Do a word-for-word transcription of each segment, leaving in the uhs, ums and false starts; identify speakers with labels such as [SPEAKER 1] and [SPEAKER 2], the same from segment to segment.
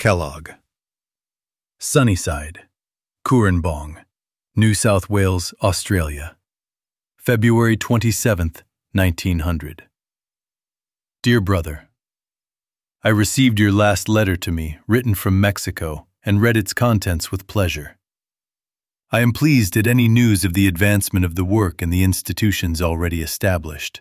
[SPEAKER 1] Kellogg. Sunnyside, Cooranbong, New South Wales, Australia, February twenty-seventh, nineteen hundred. Dear Brother, I received your last letter to me, written from Mexico, and read its contents with pleasure. I am pleased at any news of the advancement of the work and the institutions already established.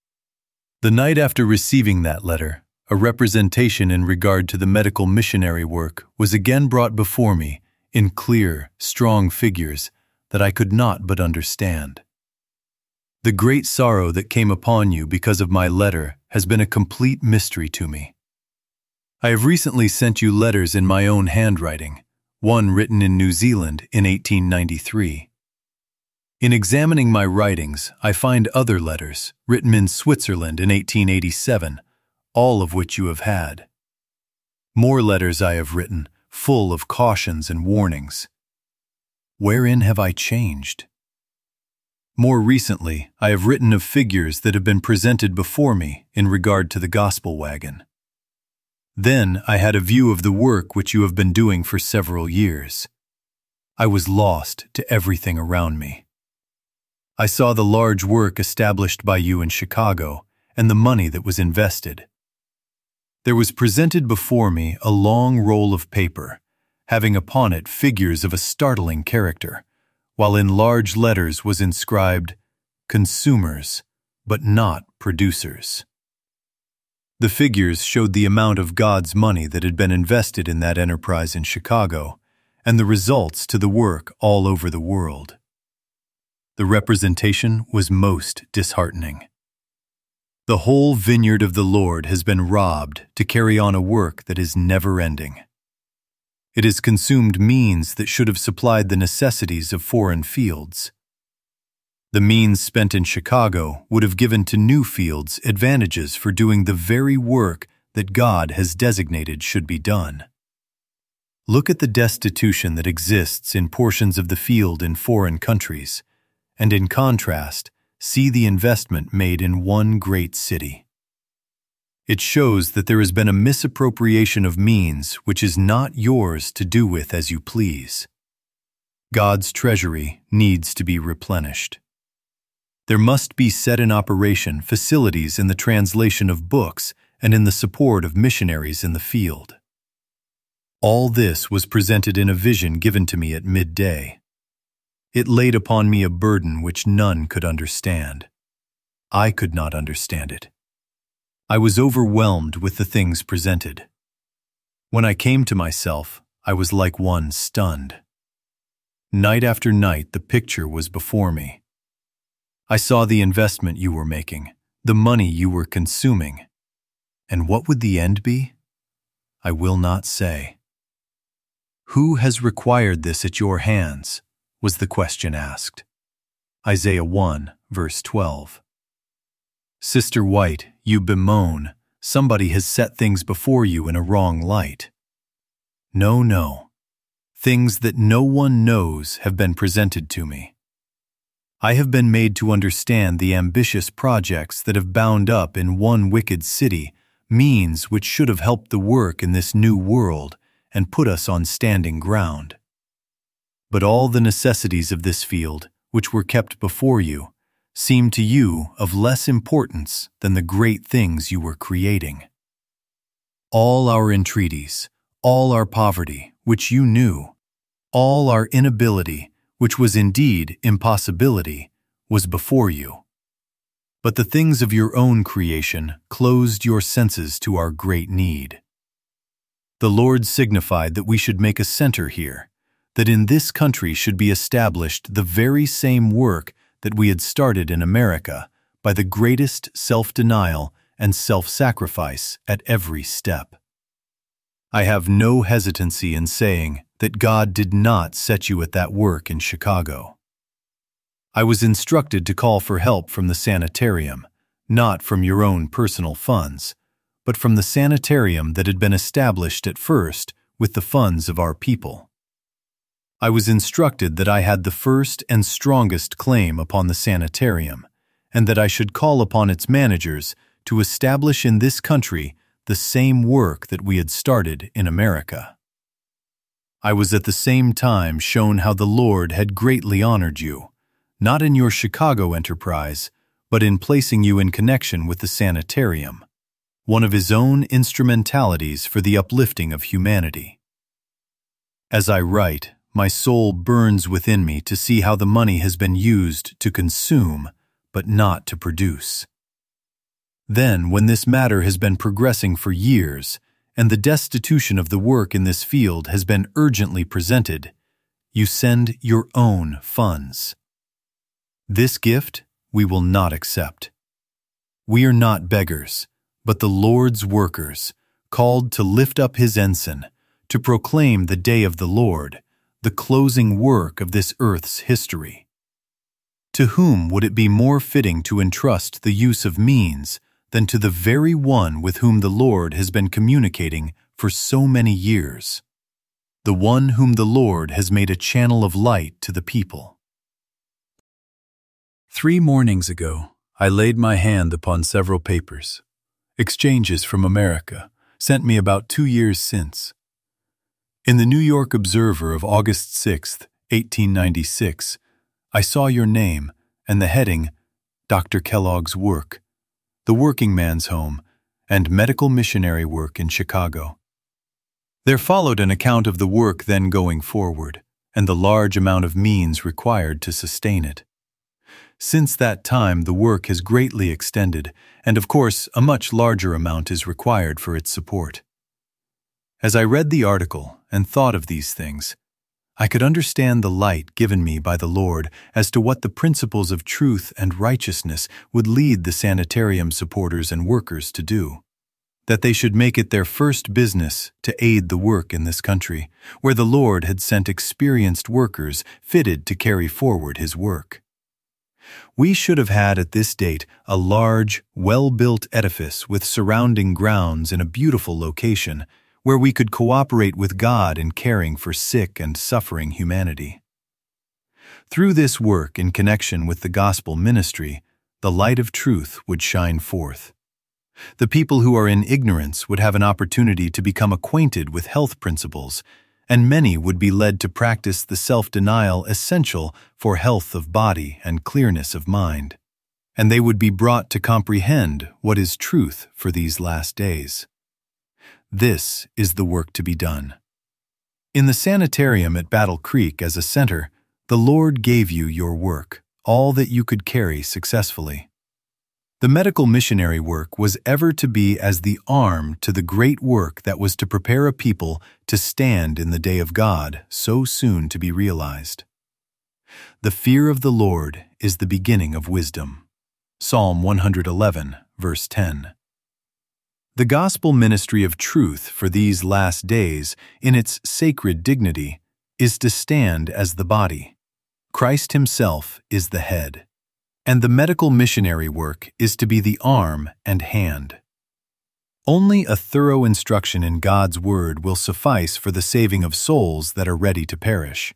[SPEAKER 1] The night after receiving that letter, a representation in regard to the medical missionary work was again brought before me in clear, strong figures that I could not but understand. The great sorrow that came upon you because of my letter has been a complete mystery to me. I have recently sent you letters in my own handwriting, one written in New Zealand in eighteen ninety-three. In examining my writings, I find other letters written in Switzerland in eighteen eighty-seven, all of which you have had. More letters I have written, full of cautions and warnings. Wherein have I changed? More recently, I have written of figures that have been presented before me in regard to the gospel wagon. Then I had a view of the work which you have been doing for several years. I was lost to everything around me. I saw the large work established by you in Chicago and the money that was invested. There was presented before me a long roll of paper, having upon it figures of a startling character, while in large letters was inscribed, "Consumers, but not producers." The figures showed the amount of God's money that had been invested in that enterprise in Chicago, and the results to the work all over the world. The representation was most disheartening. The whole vineyard of the Lord has been robbed to carry on a work that is never-ending. It has consumed means that should have supplied the necessities of foreign fields. The means spent in Chicago would have given to new fields advantages for doing the very work that God has designated should be done. Look at the destitution that exists in portions of the field in foreign countries, and in contrast, see the investment made in one great city. It shows that there has been a misappropriation of means which is not yours to do with as you please. God's treasury needs to be replenished. There must be set in operation facilities in the translation of books and in the support of missionaries in the field. All this was presented in a vision given to me at midday. It laid upon me a burden which none could understand. I could not understand it. I was overwhelmed with the things presented. When I came to myself, I was like one stunned. Night after night, the picture was before me. I saw the investment you were making, the money you were consuming. And what would the end be? I will not say. Who has required this at your hands? Was the question asked. Isaiah one, verse twelve. Sister White, you bemoan, somebody has set things before you in a wrong light. No, no. Things that no one knows have been presented to me. I have been made to understand the ambitious projects that have bound up in one wicked city means which should have helped the work in this new world and put us on standing ground. But all the necessities of this field, which were kept before you, seem to you of less importance than the great things you were creating. All our entreaties, all our poverty, which you knew, all our inability, which was indeed impossibility, was before you. But the things of your own creation closed your senses to our great need. The Lord signified that we should make a center here, that in this country should be established the very same work that we had started in America by the greatest self-denial and self-sacrifice at every step. I have no hesitancy in saying that God did not set you at that work in Chicago. I was instructed to call for help from the sanitarium, not from your own personal funds, but from the sanitarium that had been established at first with the funds of our people. I was instructed that I had the first and strongest claim upon the sanitarium, and that I should call upon its managers to establish in this country the same work that we had started in America. I was at the same time shown how the Lord had greatly honored you, not in your Chicago enterprise, but in placing you in connection with the sanitarium, one of His own instrumentalities for the uplifting of humanity. As I write, my soul burns within me to see how the money has been used to consume, but not to produce. Then, when this matter has been progressing for years, and the destitution of the work in this field has been urgently presented, you send your own funds. This gift we will not accept. We are not beggars, but the Lord's workers, called to lift up His ensign, to proclaim the day of the Lord, the closing work of this earth's history. To whom would it be more fitting to entrust the use of means than to the very one with whom the Lord has been communicating for so many years, the one whom the Lord has made a channel of light to the people? Three mornings ago, I laid my hand upon several papers, exchanges from America, sent me about two years since. In the New York Observer of August sixth, eighteen ninety-six, I saw your name and the heading, Doctor Kellogg's Work, the Working Man's Home, and Medical Missionary Work in Chicago. There followed an account of the work then going forward, and the large amount of means required to sustain it. Since that time, the work has greatly extended, and of course, a much larger amount is required for its support. As I read the article and thought of these things, I could understand the light given me by the Lord as to what the principles of truth and righteousness would lead the sanitarium supporters and workers to do, that they should make it their first business to aid the work in this country, where the Lord had sent experienced workers fitted to carry forward His work. We should have had at this date a large, well-built edifice with surrounding grounds in a beautiful location, where we could cooperate with God in caring for sick and suffering humanity. Through this work in connection with the gospel ministry, the light of truth would shine forth. The people who are in ignorance would have an opportunity to become acquainted with health principles, and many would be led to practice the self-denial essential for health of body and clearness of mind, and they would be brought to comprehend what is truth for these last days. This is the work to be done. In the sanitarium at Battle Creek as a center, the Lord gave you your work, all that you could carry successfully. The medical missionary work was ever to be as the arm to the great work that was to prepare a people to stand in the day of God so soon to be realized. The fear of the Lord is the beginning of wisdom. Psalm one eleven, verse ten. The gospel ministry of truth for these last days, in its sacred dignity, is to stand as the body. Christ Himself is the head, and the medical missionary work is to be the arm and hand. Only a thorough instruction in God's Word will suffice for the saving of souls that are ready to perish.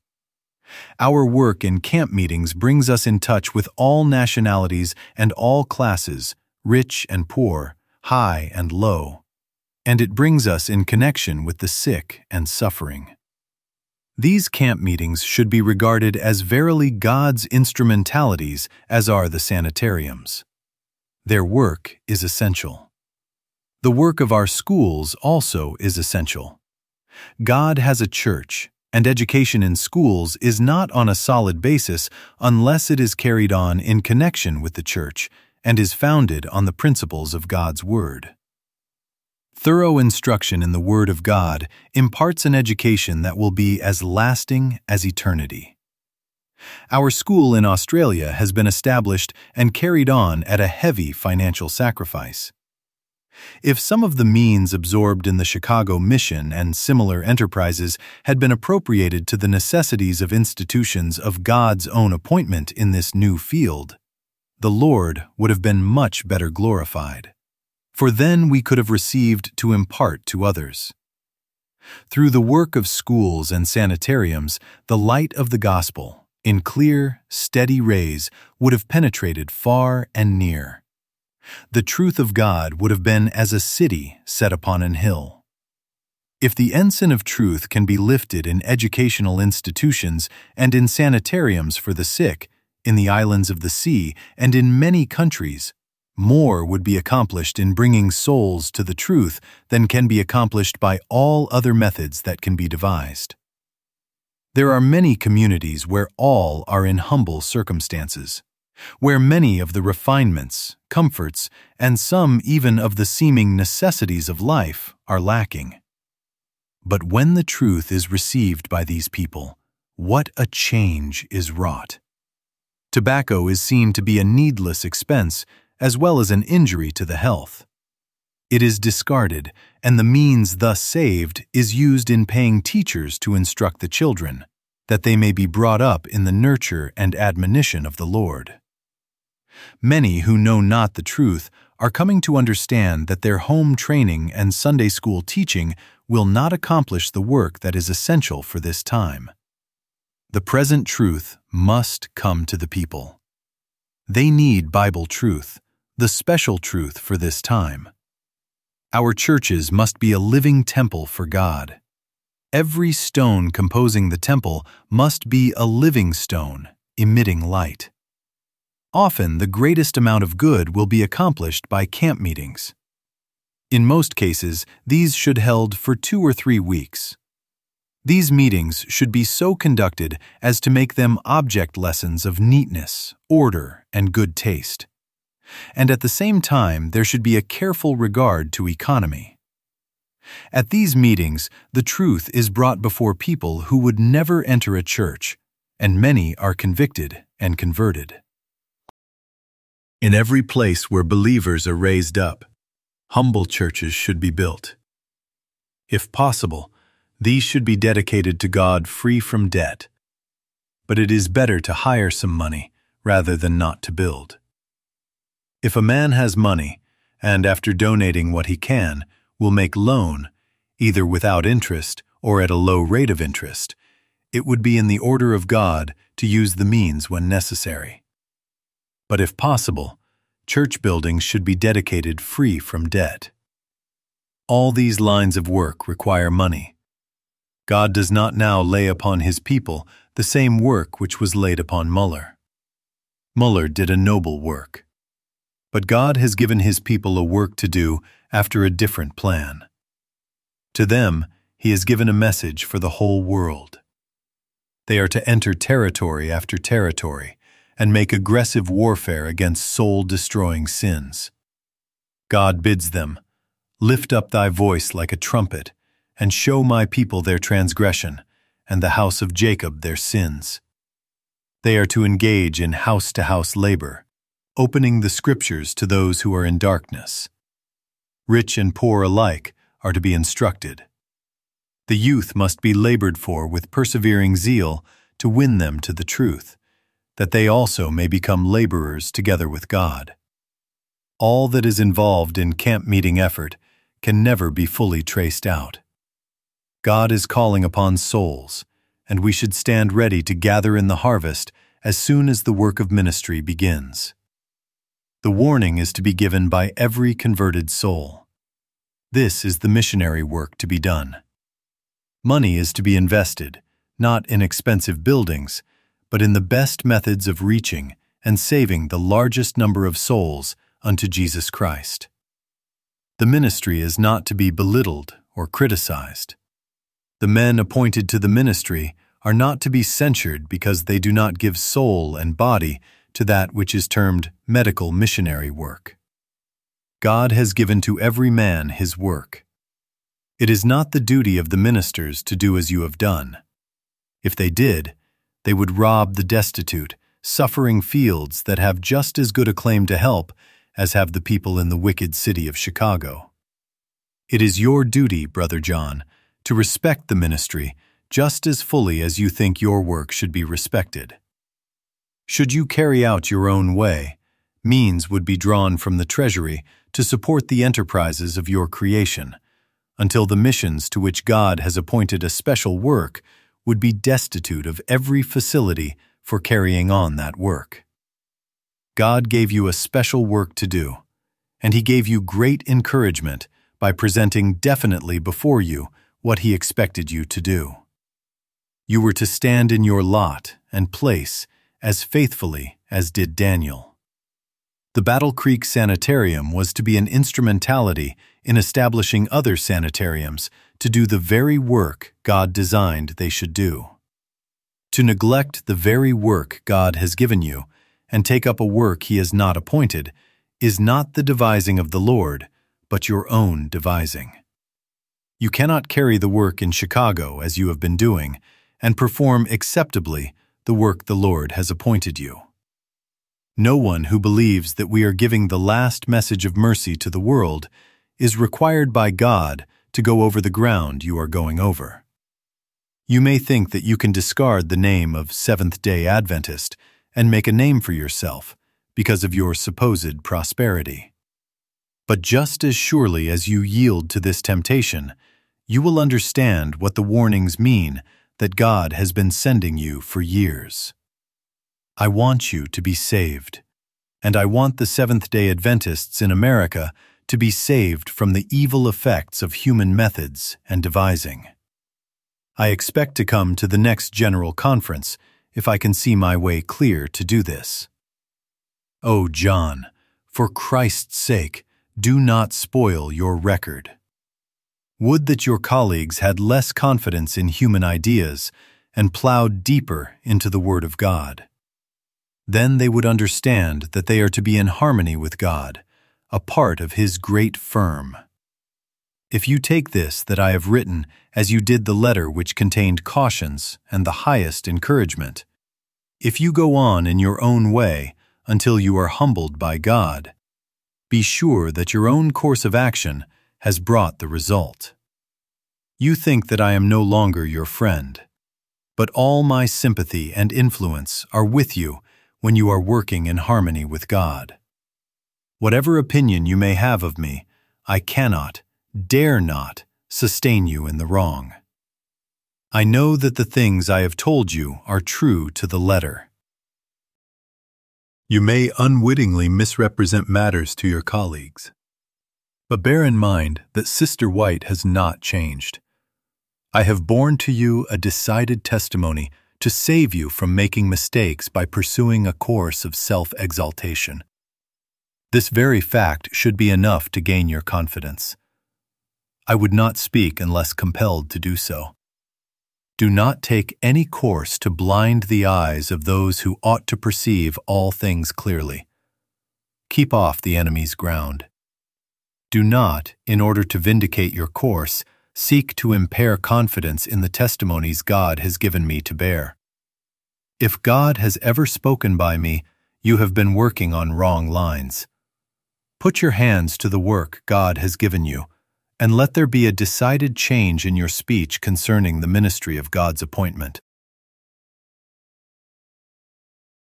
[SPEAKER 1] Our work in camp meetings brings us in touch with all nationalities and all classes, rich and poor, high and low, and it brings us in connection with the sick and suffering. These camp meetings should be regarded as verily God's instrumentalities as are the sanitariums. Their work is essential. The work of our schools also is essential. God has a church, and education in schools is not on a solid basis unless it is carried on in connection with the church and is founded on the principles of God's Word. Thorough instruction in the Word of God imparts an education that will be as lasting as eternity. Our school in Australia has been established and carried on at a heavy financial sacrifice. If some of the means absorbed in the Chicago Mission and similar enterprises had been appropriated to the necessities of institutions of God's own appointment in this new field, the Lord would have been much better glorified, for then we could have received to impart to others. Through the work of schools and sanitariums, the light of the gospel, in clear, steady rays, would have penetrated far and near. The truth of God would have been as a city set upon an hill. If the ensign of truth can be lifted in educational institutions and in sanitariums for the sick, in the islands of the sea, and in many countries, more would be accomplished in bringing souls to the truth than can be accomplished by all other methods that can be devised. There are many communities where all are in humble circumstances, where many of the refinements, comforts, and some even of the seeming necessities of life are lacking. But when the truth is received by these people, what a change is wrought! Tobacco is seen to be a needless expense as well as an injury to the health. It is discarded, and the means thus saved is used in paying teachers to instruct the children, that they may be brought up in the nurture and admonition of the Lord. Many who know not the truth are coming to understand that their home training and Sunday school teaching will not accomplish the work that is essential for this time. The present truth must come to the people. They need Bible truth, the special truth for this time. Our churches must be a living temple for God. Every stone composing the temple must be a living stone, emitting light. Often, the greatest amount of good will be accomplished by camp meetings. In most cases, these should be held for two or three weeks. These meetings should be so conducted as to make them object lessons of neatness, order, and good taste. And at the same time, there should be a careful regard to economy. At these meetings, the truth is brought before people who would never enter a church, and many are convicted and converted. In every place where believers are raised up, humble churches should be built. If possible, these should be dedicated to God free from debt. But it is better to hire some money rather than not to build. If a man has money, and after donating what he can, will make loan, either without interest or at a low rate of interest, it would be in the order of God to use the means when necessary. But if possible, church buildings should be dedicated free from debt. All these lines of work require money. God does not now lay upon his people the same work which was laid upon Muller. Muller did a noble work. But God has given his people a work to do after a different plan. To them, he has given a message for the whole world. They are to enter territory after territory and make aggressive warfare against soul-destroying sins. God bids them, "Lift up thy voice like a trumpet, and show my people their transgression, and the house of Jacob their sins." They are to engage in house-to-house labor, opening the Scriptures to those who are in darkness. Rich and poor alike are to be instructed. The youth must be labored for with persevering zeal to win them to the truth, that they also may become laborers together with God. All that is involved in camp meeting effort can never be fully traced out. God is calling upon souls, and we should stand ready to gather in the harvest as soon as the work of ministry begins. The warning is to be given by every converted soul. This is the missionary work to be done. Money is to be invested, not in expensive buildings, but in the best methods of reaching and saving the largest number of souls unto Jesus Christ. The ministry is not to be belittled or criticized. The men appointed to the ministry are not to be censured because they do not give soul and body to that which is termed medical missionary work. God has given to every man his work. It is not the duty of the ministers to do as you have done. If they did, they would rob the destitute, suffering fields that have just as good a claim to help as have the people in the wicked city of Chicago. It is your duty, Brother John, to respect the ministry just as fully as you think your work should be respected. Should you carry out your own way, means would be drawn from the treasury to support the enterprises of your creation, until the missions to which God has appointed a special work would be destitute of every facility for carrying on that work. God gave you a special work to do, and he gave you great encouragement by presenting definitely before you what he expected you to do. You were to stand in your lot and place as faithfully as did Daniel. The Battle Creek Sanitarium was to be an instrumentality in establishing other sanitariums to do the very work God designed they should do. To neglect the very work God has given you and take up a work he has not appointed is not the devising of the Lord, but your own devising. You cannot carry the work in Chicago as you have been doing and perform acceptably the work the Lord has appointed you. No one who believes that we are giving the last message of mercy to the world is required by God to go over the ground you are going over. You may think that you can discard the name of Seventh-day Adventist and make a name for yourself because of your supposed prosperity. But just as surely as you yield to this temptation, you will understand what the warnings mean that God has been sending you for years. I want you to be saved, and I want the Seventh-day Adventists in America to be saved from the evil effects of human methods and devising. I expect to come to the next General Conference if I can see my way clear to do this. Oh, John, for Christ's sake, do not spoil your record. Would that your colleagues had less confidence in human ideas and plowed deeper into the Word of God. Then they would understand that they are to be in harmony with God, a part of His great firm. If you take this that I have written as you did the letter which contained cautions and the highest encouragement, if you go on in your own way until you are humbled by God, be sure that your own course of action has brought the result. You think that I am no longer your friend, but all my sympathy and influence are with you when you are working in harmony with God. Whatever opinion you may have of me, I cannot, dare not, sustain you in the wrong. I know that the things I have told you are true to the letter. You may unwittingly misrepresent matters to your colleagues, but bear in mind that Sister White has not changed. I have borne to you a decided testimony to save you from making mistakes by pursuing a course of self-exaltation. This very fact should be enough to gain your confidence. I would not speak unless compelled to do so. Do not take any course to blind the eyes of those who ought to perceive all things clearly. Keep off the enemy's ground. Do not, in order to vindicate your course, seek to impair confidence in the testimonies God has given me to bear. If God has ever spoken by me, you have been working on wrong lines. Put your hands to the work God has given you, and let there be a decided change in your speech concerning the ministry of God's appointment.